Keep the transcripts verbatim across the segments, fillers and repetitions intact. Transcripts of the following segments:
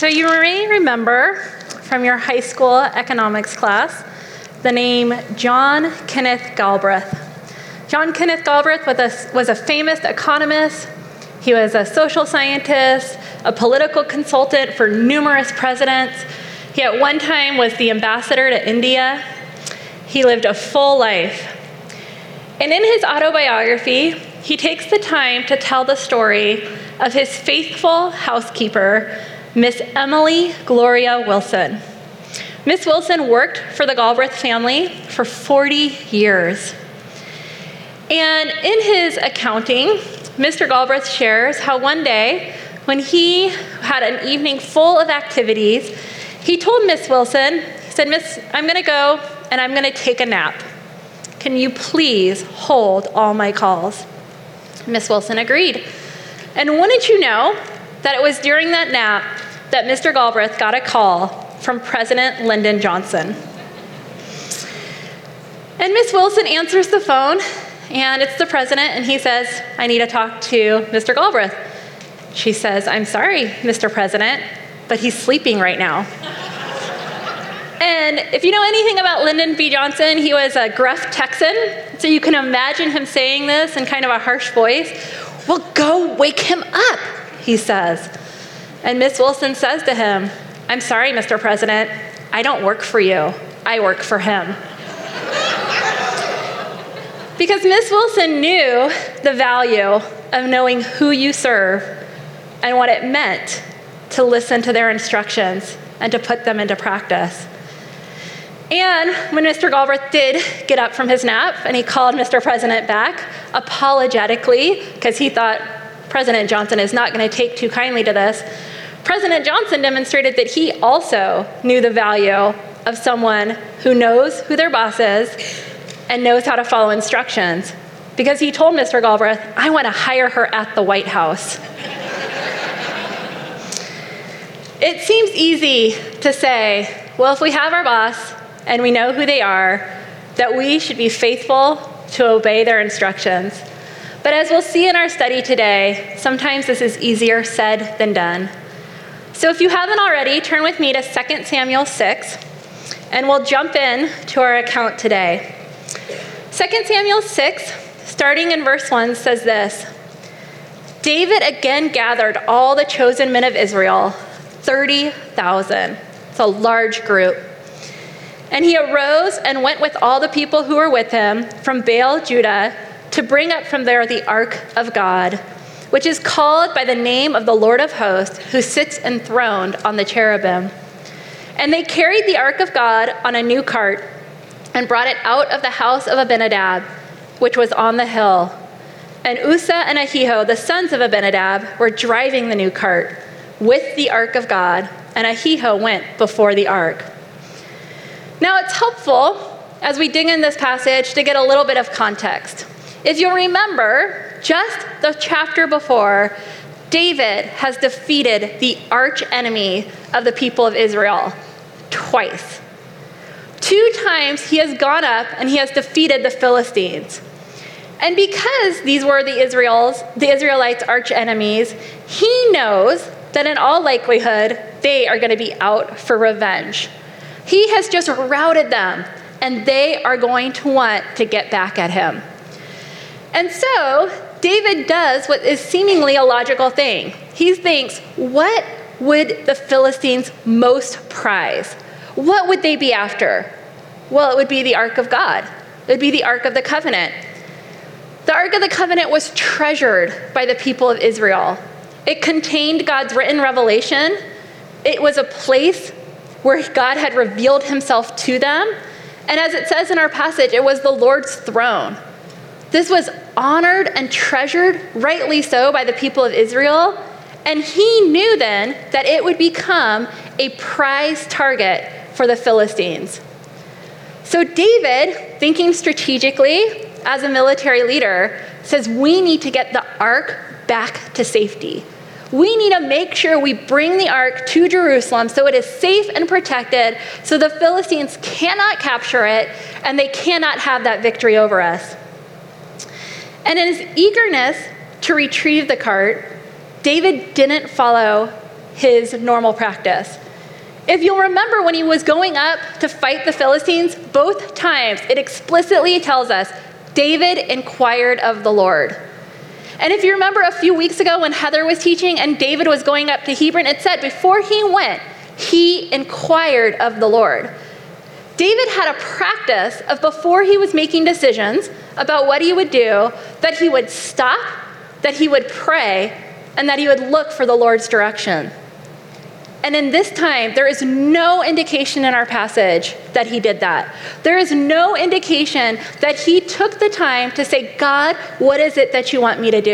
So you may remember from your high school economics class the name John Kenneth Galbraith. John Kenneth Galbraith was a, was a famous economist. He was a social scientist, a political consultant for numerous presidents. He at one time was the ambassador to India. He lived a full life. And in his autobiography, he takes the time to tell the story of his faithful housekeeper, Miss Emily Gloria Wilson. Miss Wilson worked for the Galbraith family for forty years. And in his accounting, Mister Galbraith shares how one day, when he had an evening full of activities, he told Miss Wilson, he said, "Miss, I'm gonna go and I'm gonna take a nap. Can you please hold all my calls?" Miss Wilson agreed. And wouldn't you know that it was during that nap that Mister Galbraith got a call from President Lyndon Johnson. And Miss Wilson answers the phone, and it's the president, and he says, "I need to talk to Mister Galbraith." She says, "I'm sorry, Mister President, but he's sleeping right now." And if you know anything about Lyndon B. Johnson, he was a gruff Texan, so you can imagine him saying this in kind of a harsh voice. "Well, go wake him up," he says. And Miss Wilson says to him, "I'm sorry, Mister President, I don't work for you, I work for him." Because Miss Wilson knew the value of knowing who you serve and what it meant to listen to their instructions and to put them into practice. And when Mister Galbraith did get up from his nap and he called Mister President back, apologetically, because he thought President Johnson is not going to take too kindly to this, President Johnson demonstrated that he also knew the value of someone who knows who their boss is and knows how to follow instructions, because he told Mister Galbraith, "I want to hire her at the White House." It seems easy to say, well, if we have our boss and we know who they are, that we should be faithful to obey their instructions. But as we'll see in our study today, sometimes this is easier said than done. So if you haven't already, turn with me to Second Samuel six, and we'll jump in to our account today. Second Samuel six, starting in verse one, says this: "David again gathered all the chosen men of Israel, thirty thousand. It's a large group. And he arose and went with all the people who were with him from Baal, Judah, to bring up from there the ark of God, which is called by the name of the Lord of hosts, who sits enthroned on the cherubim. And they carried the ark of God on a new cart and brought it out of the house of Abinadab, which was on the hill. And Uzzah and Ahio, the sons of Abinadab, were driving the new cart with the ark of God, and Ahio went before the ark." Now it's helpful, as we dig in this passage, to get a little bit of context. If you'll remember, just the chapter before, David has defeated the arch enemy of the people of Israel twice. Two times he has gone up and he has defeated the Philistines. And because these were the Israels, the Israelites' arch enemies, he knows that in all likelihood, they are going to be out for revenge. He has just routed them, and they are going to want to get back at him. And so David does what is seemingly a logical thing. He thinks, what would the Philistines most prize? What would they be after? Well, it would be the Ark of God. It would be the Ark of the Covenant. The Ark of the Covenant was treasured by the people of Israel. It contained God's written revelation. It was a place where God had revealed himself to them. And as it says in our passage, it was the Lord's throne. This was honored and treasured, rightly so, by the people of Israel. And he knew then that it would become a prize target for the Philistines. So David, thinking strategically as a military leader, says we need to get the ark back to safety. We need to make sure we bring the ark to Jerusalem so it is safe and protected, so the Philistines cannot capture it and they cannot have that victory over us. And in his eagerness to retrieve the cart, David didn't follow his normal practice. If you'll remember, when he was going up to fight the Philistines, both times it explicitly tells us David inquired of the Lord. And if you remember a few weeks ago when Heather was teaching and David was going up to Hebron, it said before he went, he inquired of the Lord. David had a practice of before he was making decisions about what he would do, that he would stop, that he would pray, and that he would look for the Lord's direction. And in this time, there is no indication in our passage that he did that. There is no indication that he took the time to say, God, what is it that you want me to do?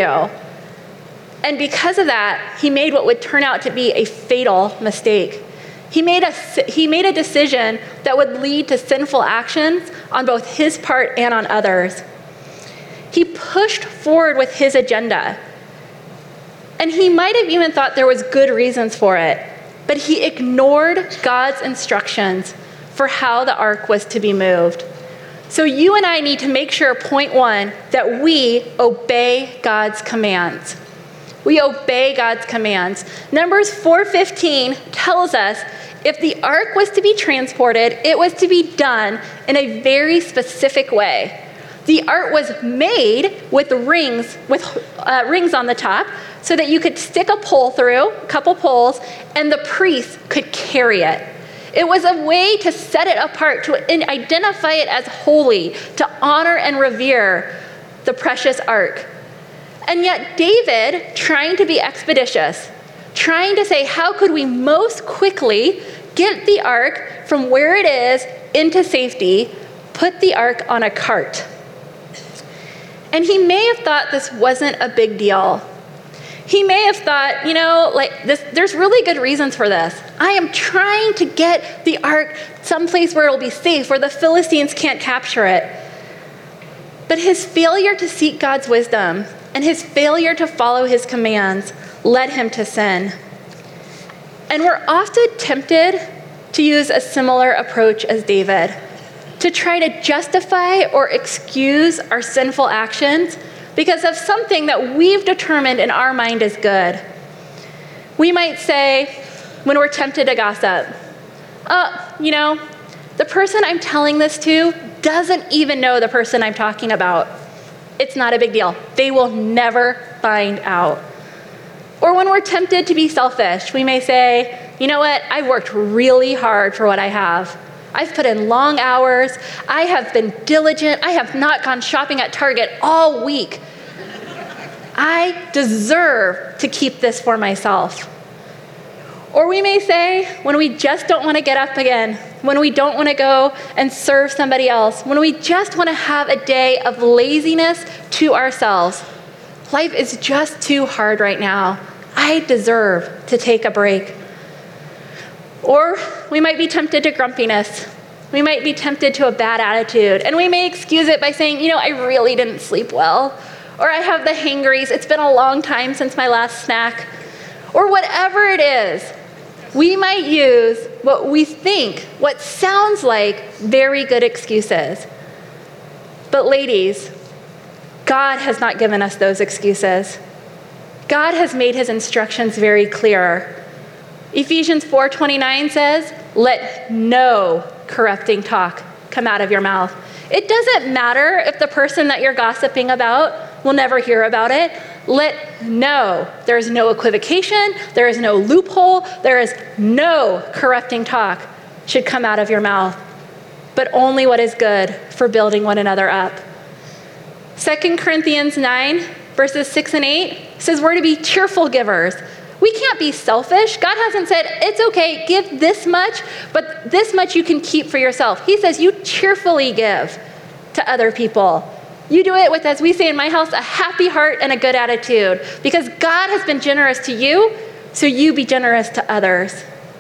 And because of that, he made what would turn out to be a fatal mistake. He made a, he made a decision that would lead to sinful actions on both his part and on others. He pushed forward with his agenda. And he might have even thought there was good reasons for it. But he ignored God's instructions for how the ark was to be moved. So you and I need to make sure, point one, that we obey God's commands. We obey God's commands. Numbers four fifteen tells us if the ark was to be transported, it was to be done in a very specific way. The ark was made with rings, with uh, rings on the top, so that you could stick a pole through, a couple poles, and the priest could carry it. It was a way to set it apart, to identify it as holy, to honor and revere the precious ark. And yet David, trying to be expeditious, trying to say, how could we most quickly get the ark from where it is into safety, put the ark on a cart. And he may have thought this wasn't a big deal. He may have thought, you know, like this, there's really good reasons for this. I am trying to get the ark someplace where it'll be safe, where the Philistines can't capture it. But his failure to seek God's wisdom and his failure to follow his commands led him to sin. And we're often tempted to use a similar approach as David, to try to justify or excuse our sinful actions because of something that we've determined in our mind is good. We might say, when we're tempted to gossip, oh, you know, the person I'm telling this to doesn't even know the person I'm talking about. It's not a big deal. They will never find out. Or when we're tempted to be selfish, we may say, you know what, I've worked really hard for what I have. I've put in long hours. I have been diligent. I have not gone shopping at Target all week. I deserve to keep this for myself. Or we may say, when we just don't want to get up again, when we don't want to go and serve somebody else, when we just want to have a day of laziness to ourselves, life is just too hard right now. I deserve to take a break. Or we might be tempted to grumpiness. We might be tempted to a bad attitude. And we may excuse it by saying, you know, I really didn't sleep well. Or I have the hangries. It's been a long time since my last snack. Or whatever it is, we might use what we think, what sounds like very good excuses. But ladies, God has not given us those excuses. God has made his instructions very clear. Ephesians four twenty-nine says, let no corrupting talk come out of your mouth. It doesn't matter if the person that you're gossiping about will never hear about it. Let no. There is no equivocation. There is no loophole. There is no corrupting talk should come out of your mouth, but only what is good for building one another up. Second Corinthians nine, verses six and eight says we're to be cheerful givers. We can't be selfish. God hasn't said, it's okay, give this much, but this much you can keep for yourself. He says you cheerfully give to other people. You do it with, as we say in my house, a happy heart and a good attitude, because God has been generous to you, so you be generous to others.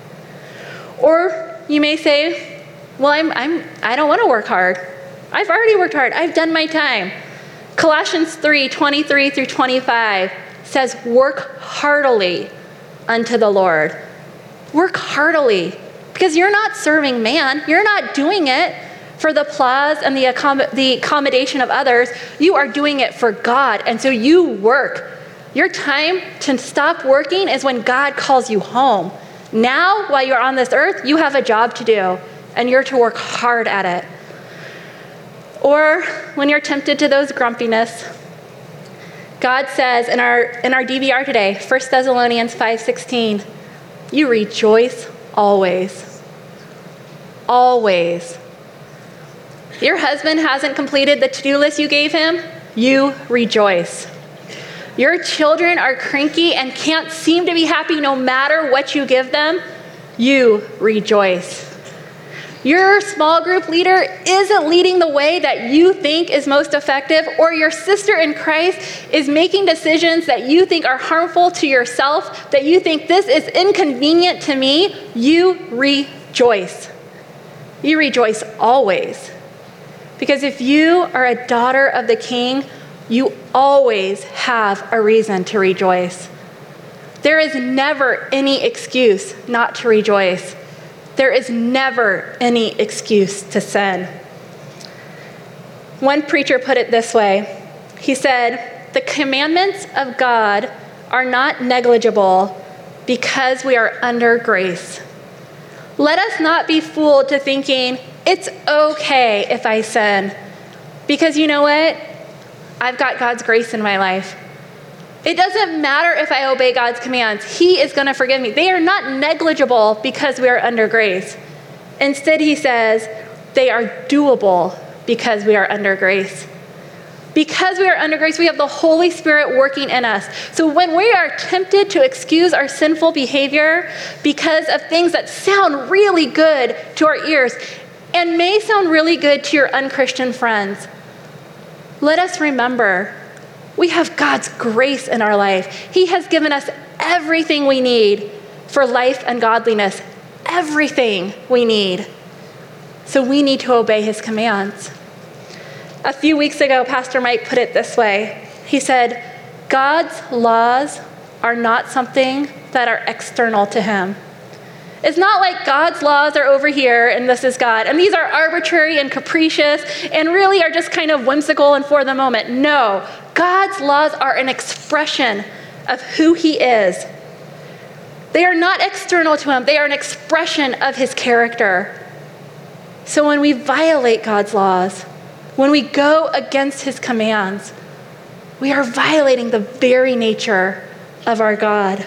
Or you may say, well, I'm, I'm, I don't want to work hard. I've already worked hard. I've done my time. Colossians three, twenty-three through twenty-five says, work heartily unto the Lord. Work heartily, because you're not serving man. You're not doing it for the applause and the, accom- the accommodation of others. You are doing it for God, and so you work. Your time to stop working is when God calls you home. Now, while you're on this earth, you have a job to do, and you're to work hard at it. Or when you're tempted to those grumpiness, God says in our in our D V R today, First Thessalonians five sixteen, you rejoice always. Always. Your husband hasn't completed the to-do list you gave him, you rejoice. Your children are cranky and can't seem to be happy no matter what you give them, you rejoice. Your small group leader isn't leading the way that you think is most effective, or your sister in Christ is making decisions that you think are harmful to yourself, that you think this is inconvenient to me, you rejoice. You rejoice always. Because if you are a daughter of the King, you always have a reason to rejoice. There is never any excuse not to rejoice. There is never any excuse to sin. One preacher put it this way. He said, the commandments of God are not negligible because we are under grace. Let us not be fooled to thinking, it's okay if I sin. Because you know what? I've got God's grace in my life. It doesn't matter if I obey God's commands. He is going to forgive me. They are not negligible because we are under grace. Instead, he says, they are doable because we are under grace. Because we are under grace, we have the Holy Spirit working in us. So when we are tempted to excuse our sinful behavior because of things that sound really good to our ears and may sound really good to your unchristian friends, let us remember we have God's grace in our life. He has given us everything we need for life and godliness, everything we need. So we need to obey his commands. A few weeks ago, Pastor Mike put it this way. He said, God's laws are not something that are external to him. It's not like God's laws are over here and this is God, and these are arbitrary and capricious and really are just kind of whimsical and for the moment. No, God's laws are an expression of who he is. They are not external to him. They are an expression of his character. So when we violate God's laws, when we go against his commands, we are violating the very nature of our God.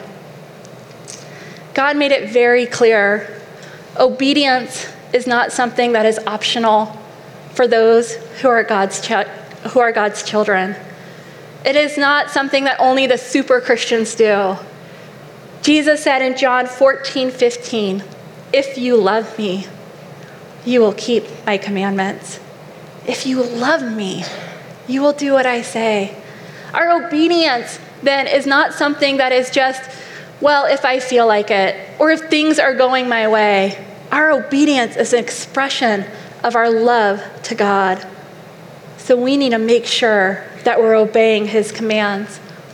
God made it very clear. Obedience is not something that is optional for those who are God's ch- who are God's children. It is not something that only the super Christians do. Jesus said in John fourteen fifteen, if you love me, you will keep my commandments. If you love me, you will do what I say. Our obedience then is not something that is just, well, if I feel like it, or if things are going my way. Our obedience is an expression of our love to God. So we need to make sure that we're obeying his commands.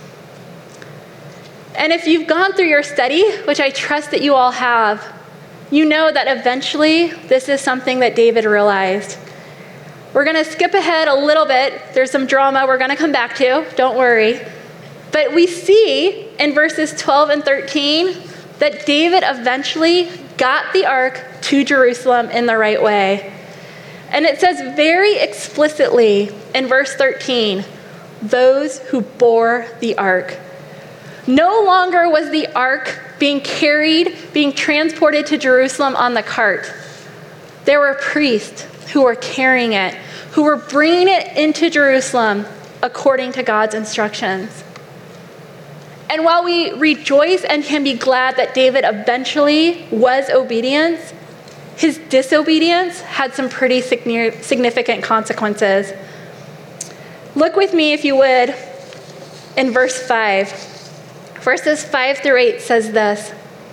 And if you've gone through your study, which I trust that you all have, you know that eventually this is something that David realized. We're going to skip ahead a little bit. There's some drama we're going to come back to. Don't worry. But we see in verses twelve and thirteen that David eventually got the ark to Jerusalem in the right way. And it says very explicitly in verse thirteen, those who bore the ark. No longer was the ark being carried, being transported to Jerusalem on the cart. There were priests who were carrying it, who were bringing it into Jerusalem according to God's instructions. And while we rejoice and can be glad that David eventually was obedient, his disobedience had some pretty significant consequences. Look with me, if you would, in verse five. Verses five through eight says this.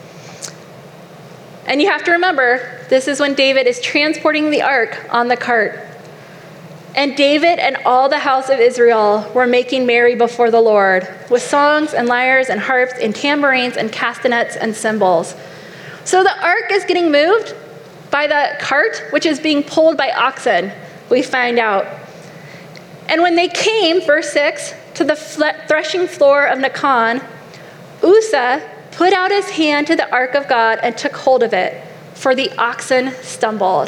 And you have to remember, this is when David is transporting the ark on the cart. And David and all the house of Israel were making merry before the Lord with songs and lyres and harps and tambourines and castanets and cymbals. So the ark is getting moved by the cart, which is being pulled by oxen, we find out. And when they came, verse six, to the threshing floor of Nacon, Uzzah put out his hand to the ark of God and took hold of it, for the oxen stumbled.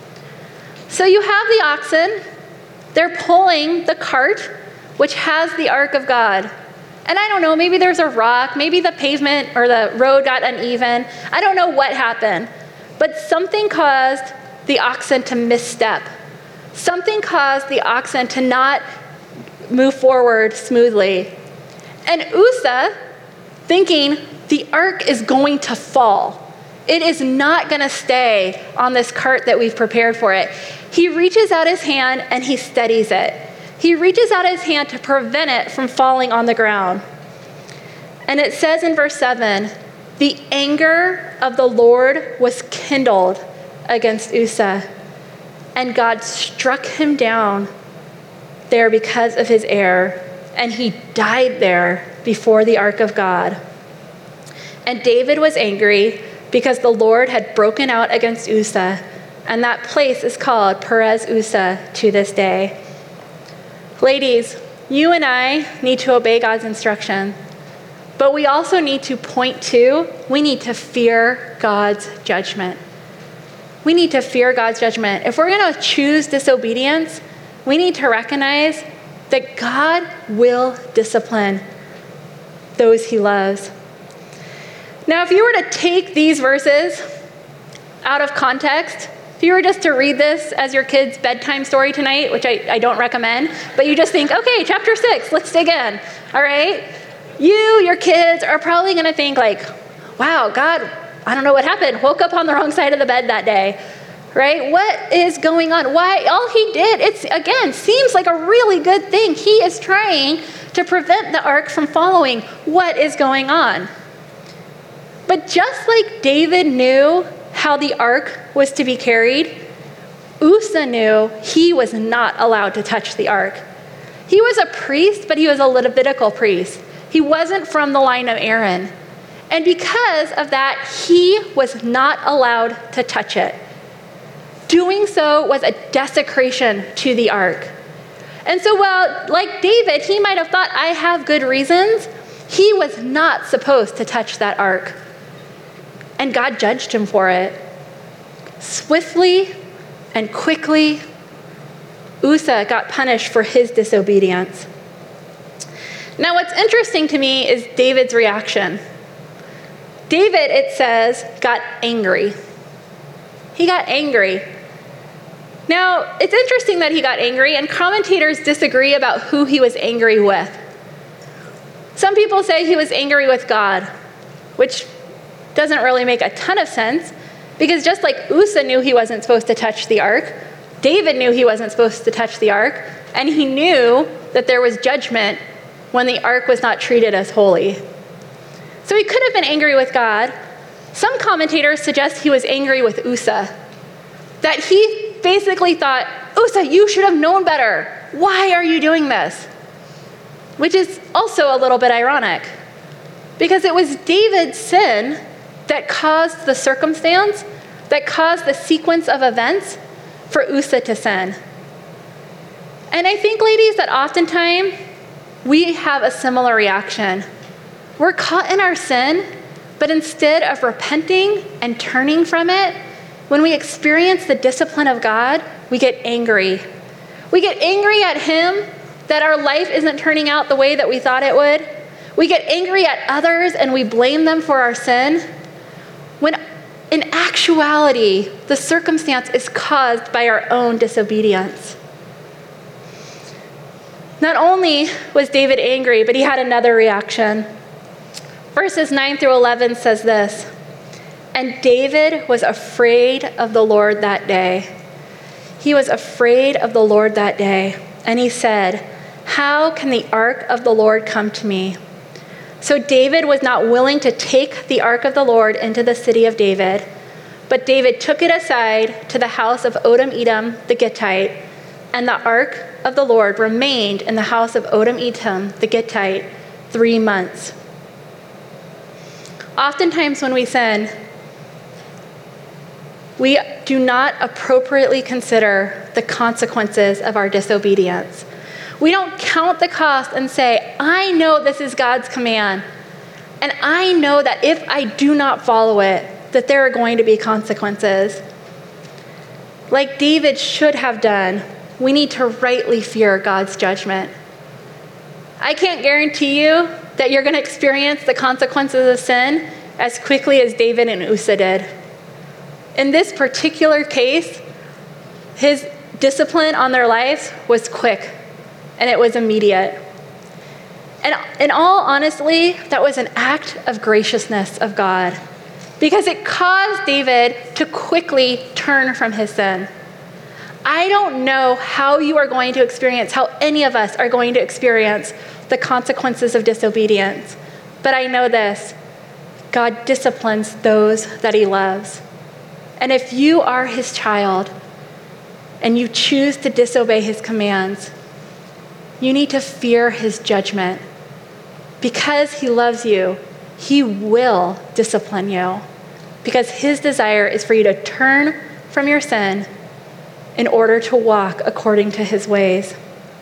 So you have the oxen. They're pulling the cart, which has the ark of God. And I don't know, maybe there's a rock, maybe the pavement or the road got uneven. I don't know what happened, but something caused the oxen to misstep. Something caused the oxen to not move forward smoothly. And Uzzah, thinking the ark is going to fall. It is not going to stay on this cart that we've prepared for it. He reaches out his hand and he steadies it. He reaches out his hand to prevent it from falling on the ground. And it says in verse seven, the anger of the Lord was kindled against Uzzah, and God struck him down there because of his error, and he died there before the ark of God. And David was angry because the Lord had broken out against Uzzah, and that place is called Perez Uzzah to this day. Ladies, you and I need to obey God's instruction, but we also need to point to, we need to fear God's judgment. We need to fear God's judgment. If we're going to choose disobedience, we need to recognize that God will discipline those he loves. Now, if you were to take these verses out of context, if you were just to read this as your kid's bedtime story tonight, which I, I don't recommend, but you just think, okay, chapter six, let's dig in, all right? You, your kids are probably going to think like, wow, God, I don't know what happened. Woke up on the wrong side of the bed that day, right? What is going on? Why? All he did, it's, again, seems like a really good thing. He is trying to prevent the ark from following. What is going on? But just like David knew how the ark was to be carried, Uzzah knew he was not allowed to touch the ark. He was a priest, but he was a Levitical priest. He wasn't from the line of Aaron. And because of that, he was not allowed to touch it. Doing so was a desecration to the ark. And so while, like David, he might have thought, I have good reasons, he was not supposed to touch that ark. And God judged him for it. Swiftly and quickly, Uzzah got punished for his disobedience. Now, what's interesting to me is David's reaction. David, it says, got angry. He got angry. Now, it's interesting that he got angry, and commentators disagree about who he was angry with. Some people say he was angry with God, which doesn't really make a ton of sense, because just like Uzzah knew he wasn't supposed to touch the ark, David knew he wasn't supposed to touch the ark, and he knew that there was judgment when the ark was not treated as holy. So he could have been angry with God. Some commentators suggest he was angry with Uzzah, that he basically thought, Uzzah, you should have known better. Why are you doing this? Which is also a little bit ironic, because it was David's sin that caused the circumstance, that caused the sequence of events for Uzzah to sin. And I think, ladies, that oftentimes we have a similar reaction. We're caught in our sin, but instead of repenting and turning from it, when we experience the discipline of God, we get angry. We get angry at him that our life isn't turning out the way that we thought it would. We get angry at others and we blame them for our sin, when in actuality, the circumstance is caused by our own disobedience. Not only was David angry, but he had another reaction. Verses nine through eleven says this, and David was afraid of the Lord that day. He was afraid of the Lord that day, and he said, how can the ark of the Lord come to me? So David was not willing to take the ark of the Lord into the city of David, but David took it aside to the house of Odom-Edom the Gittite, and the ark of the Lord remained in the house of Odom-Edom the Gittite three months. Oftentimes when we sin, we do not appropriately consider the consequences of our disobedience. We don't count the cost and say, I know this is God's command, and I know that if I do not follow it, that there are going to be consequences. Like David should have done, we need to rightly fear God's judgment. I can't guarantee you that you're going to experience the consequences of sin as quickly as David and Uzzah did. In this particular case, his discipline on their lives was quick, and it was immediate. And in all honesty, that was an act of graciousness of God, because it caused David to quickly turn from his sin. I don't know how you are going to experience, how any of us are going to experience the consequences of disobedience, but I know this: God disciplines those that he loves. And if you are his child and you choose to disobey his commands, you need to fear his judgment. Because he loves you, he will discipline you, because his desire is for you to turn from your sin in order to walk according to his ways.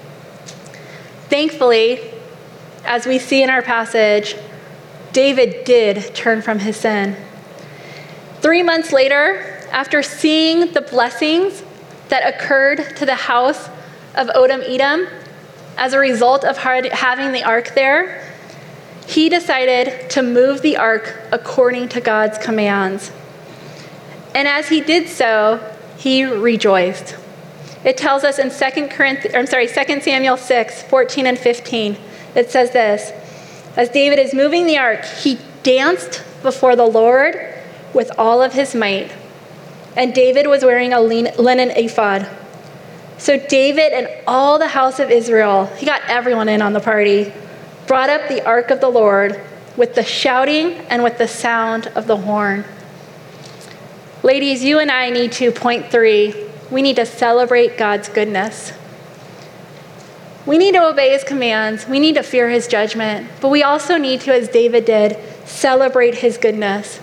Thankfully, as we see in our passage, David did turn from his sin. Three months later, after seeing the blessings that occurred to the house of Obed-Edom as a result of having the ark there, he decided to move the ark according to God's commands. And as he did so, he rejoiced. It tells us in Second Corinthians, I'm sorry, Second Samuel six, fourteen and fifteen, it says this: as David is moving the ark, he danced before the Lord with all of his might. And David was wearing a linen ephod. So David and all the house of Israel, he got everyone in on the party, brought up the ark of the Lord with the shouting and with the sound of the horn. Ladies, you and I need to, point three, we need to celebrate God's goodness. We need to obey his commands. We need to fear his judgment. But we also need to, as David did, celebrate his goodness.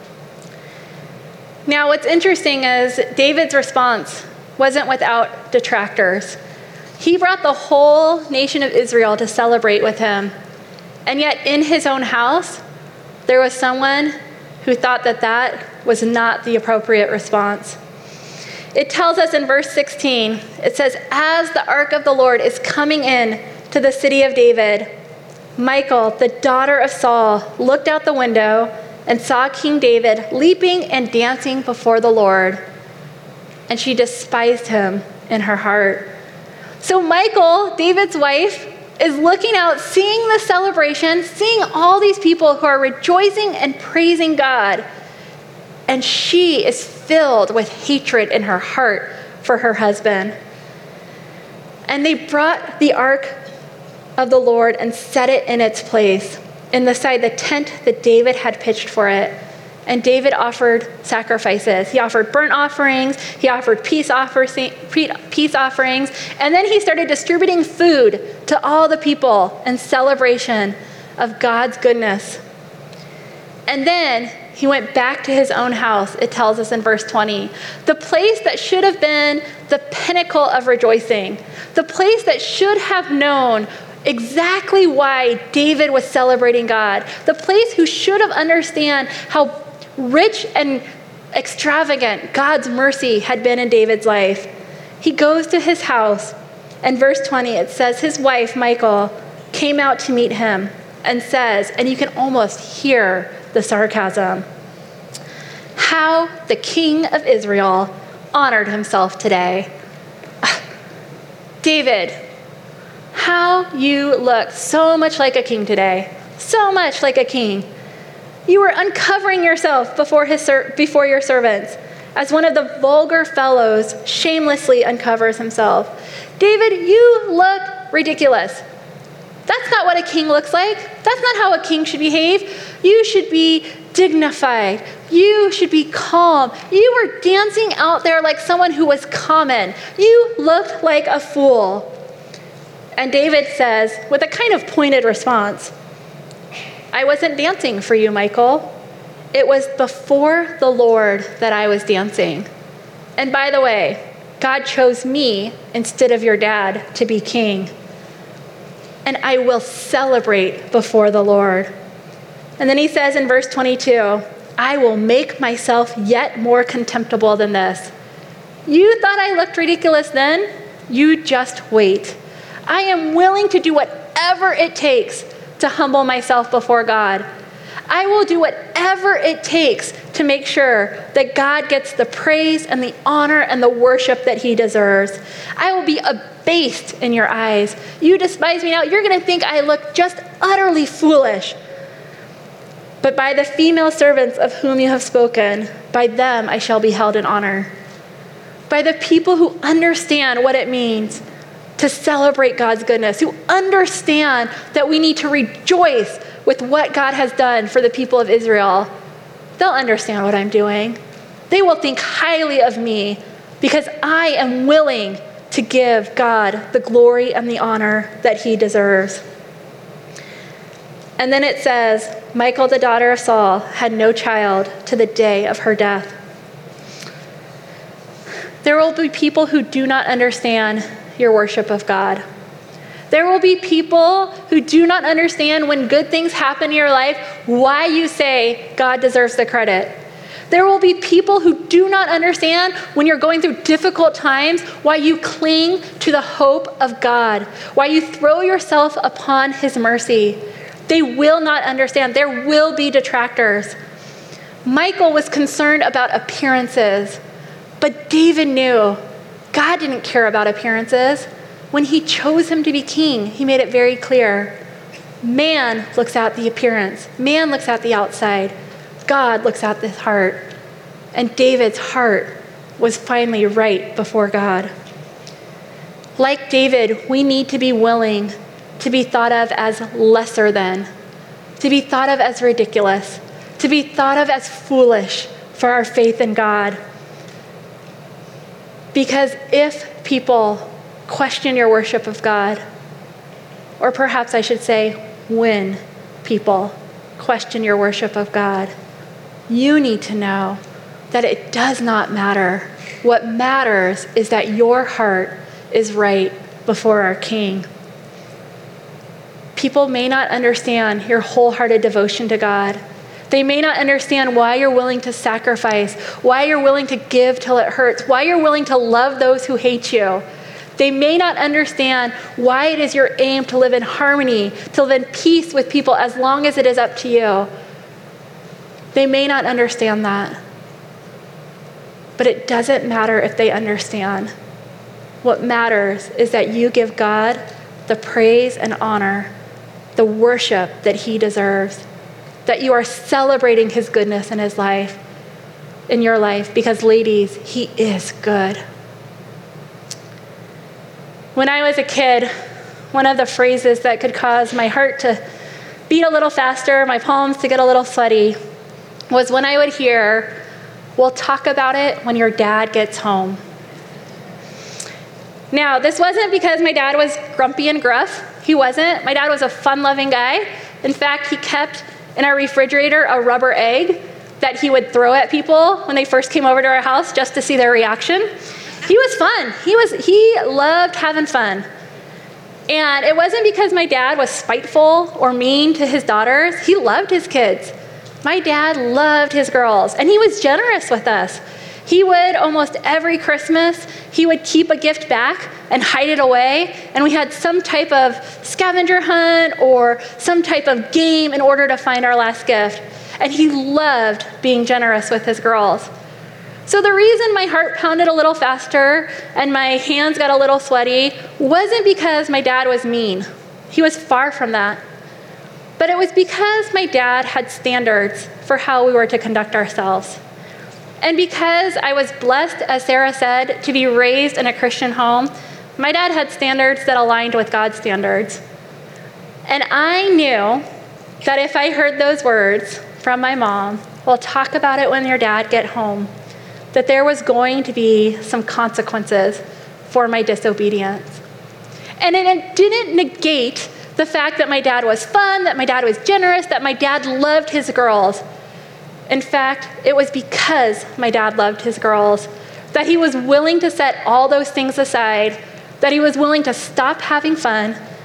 Now, what's interesting is David's response wasn't without detractors. He brought the whole nation of Israel to celebrate with him. And yet in his own house, there was someone who thought that that was not the appropriate response. It tells us in verse sixteen, it says, as the ark of the Lord is coming in to the city of David, Michal, the daughter of Saul, looked out the window and saw King David leaping and dancing before the Lord. And she despised him in her heart. So Michal, David's wife, is looking out, seeing the celebration, seeing all these people who are rejoicing and praising God. And she is filled with hatred in her heart for her husband. And they brought the ark of the Lord and set it in its place inside the tent that David had pitched for it. And David offered sacrifices. He offered burnt offerings. He offered peace, offer, peace offerings. And then he started distributing food to all the people in celebration of God's goodness. And then he went back to his own house, it tells us in verse twenty. The place that should have been the pinnacle of rejoicing. The place that should have known exactly why David was celebrating God. The place who should have understood how rich and extravagant God's mercy had been in David's life. He goes to his house, and verse twenty, it says his wife, Michal, came out to meet him and says, and you can almost hear the sarcasm, how the king of Israel honored himself today. David, how you look so much like a king today, so much like a king. You were uncovering yourself before his ser- before your servants, as one of the vulgar fellows shamelessly uncovers himself. David, you look ridiculous. That's not what a king looks like. That's not how a king should behave. You should be dignified. You should be calm. You were dancing out there like someone who was common. You looked like a fool. And David says, with a kind of pointed response, I wasn't dancing for you, Michal. It was before the Lord that I was dancing. And by the way, God chose me instead of your dad to be king. and I will celebrate before the Lord. And then he says in verse twenty-two, I will make myself yet more contemptible than this. You thought I looked ridiculous then? You just wait. I am willing to do whatever it takes to humble myself before God. I will do whatever it takes to make sure that God gets the praise and the honor and the worship that he deserves. I will be abased in your eyes. You despise me now. You're going to think I look just utterly foolish. But by the female servants of whom you have spoken, by them I shall be held in honor. By the people who understand what it means to celebrate God's goodness, who understand that we need to rejoice with what God has done for the people of Israel. They'll understand what I'm doing. They will think highly of me because I am willing to give God the glory and the honor that he deserves. And then it says, Michal, the daughter of Saul, had no child to the day of her death. There will be people who do not understand your worship of God. There will be people who do not understand when good things happen in your life, why you say God deserves the credit. There will be people who do not understand when you're going through difficult times, why you cling to the hope of God, why you throw yourself upon his mercy. They will not understand. There will be detractors. Michal was concerned about appearances, but David knew God didn't care about appearances. When he chose him to be king, he made it very clear. Man looks at the appearance. Man looks at the outside. God looks at the heart. And David's heart was finally right before God. Like David, we need to be willing to be thought of as lesser than, to be thought of as ridiculous, to be thought of as foolish for our faith in God. Because if people question your worship of God, or perhaps I should say, when people question your worship of God, you need to know that it does not matter. What matters is that your heart is right before our King. People may not understand your wholehearted devotion to God. They may not understand why you're willing to sacrifice, why you're willing to give till it hurts, why you're willing to love those who hate you. They may not understand why it is your aim to live in harmony, to live in peace with people as long as it is up to you. They may not understand that. But it doesn't matter if they understand. What matters is that you give God the praise and honor, the worship that he deserves, that you are celebrating his goodness in his life, in your life, because ladies, he is good. When I was a kid, one of the phrases that could cause my heart to beat a little faster, my palms to get a little sweaty, was when I would hear, we'll talk about it when your dad gets home. Now, this wasn't because my dad was grumpy and gruff. He wasn't. My dad was a fun-loving guy. In fact, he kept in our refrigerator a rubber egg that he would throw at people when they first came over to our house just to see their reaction. He was fun. He was he loved having fun. And it wasn't because my dad was spiteful or mean to his daughters. He loved his kids. My dad loved his girls, and he was generous with us. He would, almost every Christmas, he would keep a gift back and hide it away, and we had some type of scavenger hunt or some type of game in order to find our last gift. And he loved being generous with his girls. So the reason my heart pounded a little faster and my hands got a little sweaty wasn't because my dad was mean. He was far from that. But it was because my dad had standards for how we were to conduct ourselves. And because I was blessed, as Sarah said, to be raised in a Christian home, my dad had standards that aligned with God's standards. And I knew that if I heard those words from my mom, we'll talk about it when your dad get home, that there was going to be some consequences for my disobedience. And it didn't negate the fact that my dad was fun, that my dad was generous, that my dad loved his girls. In fact, it was because my dad loved his girls that he was willing to set all those things aside, that he was willing to stop having fun,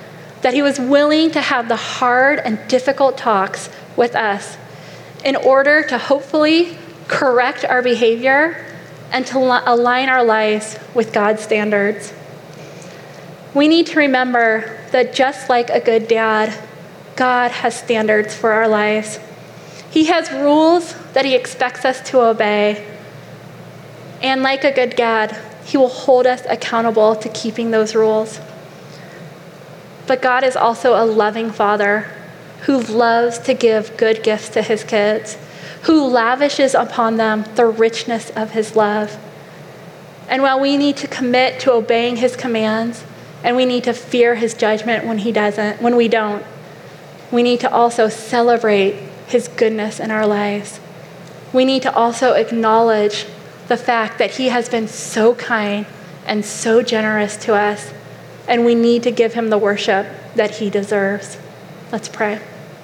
that he was willing to have the hard and difficult talks with us in order to hopefully correct our behavior and to align our lives with God's standards. We need to remember that just like a good dad, God has standards for our lives. He has rules that he expects us to obey. And like a good dad, he will hold us accountable to keeping those rules. But God is also a loving father who loves to give good gifts to his kids, who lavishes upon them the richness of his love. And while we need to commit to obeying his commands, and we need to fear his judgment when he doesn't, when we don't, we need to also celebrate his goodness in our lives. We need to also acknowledge the fact that he has been so kind and so generous to us, and we need to give him the worship that he deserves. Let's pray.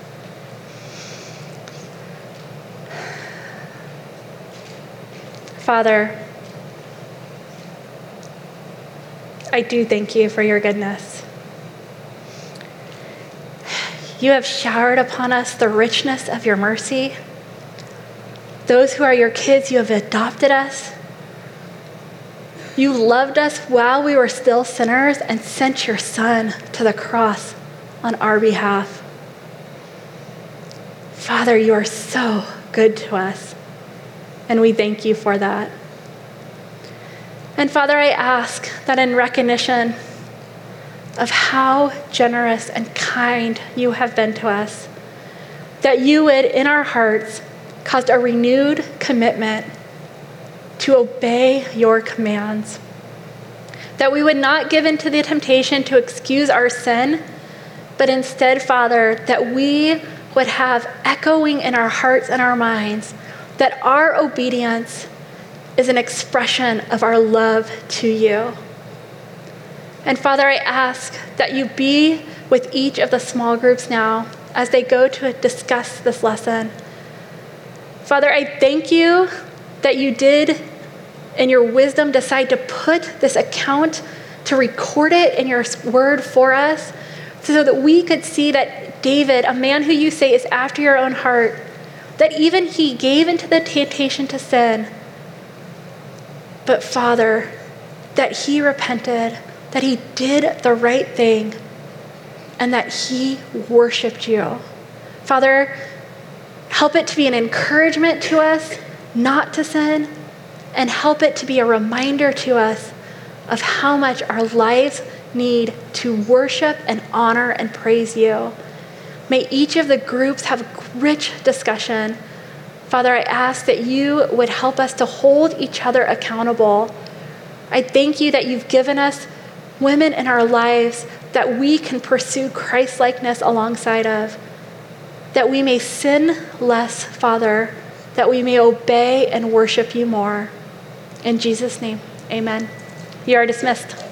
Father, I do thank you for your goodness. You have showered upon us the richness of your mercy. Those who are your kids, you have adopted us. You loved us while we were still sinners and sent your Son to the cross on our behalf. Father, you are so good to us, and we thank you for that. And Father, I ask that in recognition of how generous and kind you have been to us, that you would, in our hearts, cause a renewed commitment to obey your commands. That we would not give in to the temptation to excuse our sin, but instead, Father, that we would have echoing in our hearts and our minds that our obedience is an expression of our love to you. And Father, I ask that you be with each of the small groups now as they go to discuss this lesson. Father, I thank you that you did, in your wisdom, decide to put this account, to record it in your word for us, so that we could see that David, a man who you say is after your own heart, that even he gave into the temptation to sin. But Father, that he repented, that he did the right thing, and that he worshiped you. Father, help it to be an encouragement to us not to sin, and help it to be a reminder to us of how much our lives need to worship and honor and praise you. May each of the groups have rich discussion. Father, I ask that you would help us to hold each other accountable. I thank you that you've given us women in our lives that we can pursue Christ-likeness alongside of, that we may sin less, Father, that we may obey and worship you more. In Jesus' name, amen. You are dismissed.